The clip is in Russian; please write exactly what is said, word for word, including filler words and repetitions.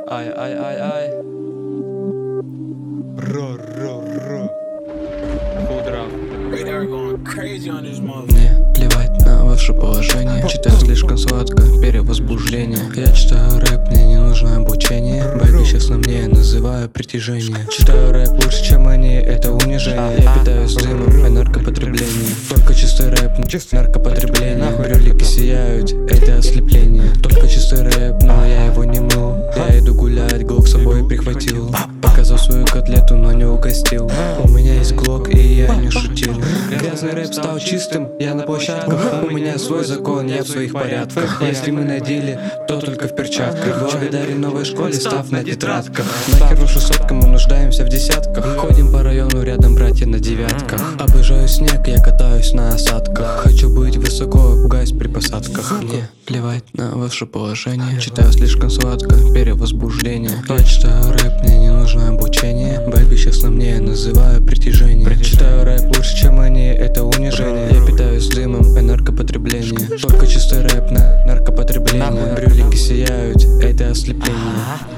Ай, ай, ай, ай. Ро, ро, ро. Худрав. Мне плевать на ваше положение. Читаю слишком сладко, перевозбуждение. Я читаю рэп, мне не нужно обучение. Бэби сейчас на мне, называю притяжение. Читаю рэп лучше, чем они, это унижение. Я питаюсь дымом и наркопотреблением. Только чистый рэп, наркопотребление. Брюлики сияют, это ослепление. Только чистый рэп, но я его не мыл. Я иду гулять, глок с собой прихватил. Показал свою котлету, но не угостил. У меня есть глок, и я не шутил. Грязный рэп стал чистым, я на площадках. У меня свой закон, я в своих порядках. Если мы на деле, то только в перчатках. Благодарен новой школе, став на тетрадках. Нахер уж сотка, мы нуждаемся в десятках. Ходим по району рядом, братья на девятках. Обожаю снег, я катаюсь на осадках. Хочу быть высоко, пугаюсь при посадках. Мне плевать на ваше положение. Читаю слишком сладко, перевозбуждение. Я читаю рэп, мне не нужно обучение. Бэби сейчас на мне, называю притяжение. Читаю рэп лучше, чем они, это унижение. Я питаюсь дымом и наркопотреблением. Только чистый рэп на наркопотребление. Брюлики сияют, это ослепление.